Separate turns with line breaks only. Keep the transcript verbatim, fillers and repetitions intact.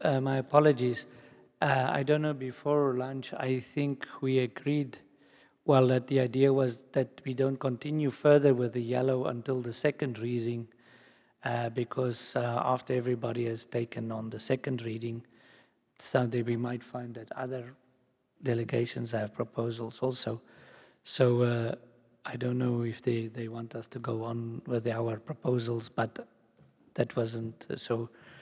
Uh, my apologies. Uh, I don't know, before lunch, I think we agreed, well, that the idea was that we don't continue further with the yellow until the second reading, uh, because uh, after everybody has taken on the second reading, someday we might find that other delegations have proposals also. So uh, I don't know if they, they want us to go on with our proposals, but that wasn't uh, so.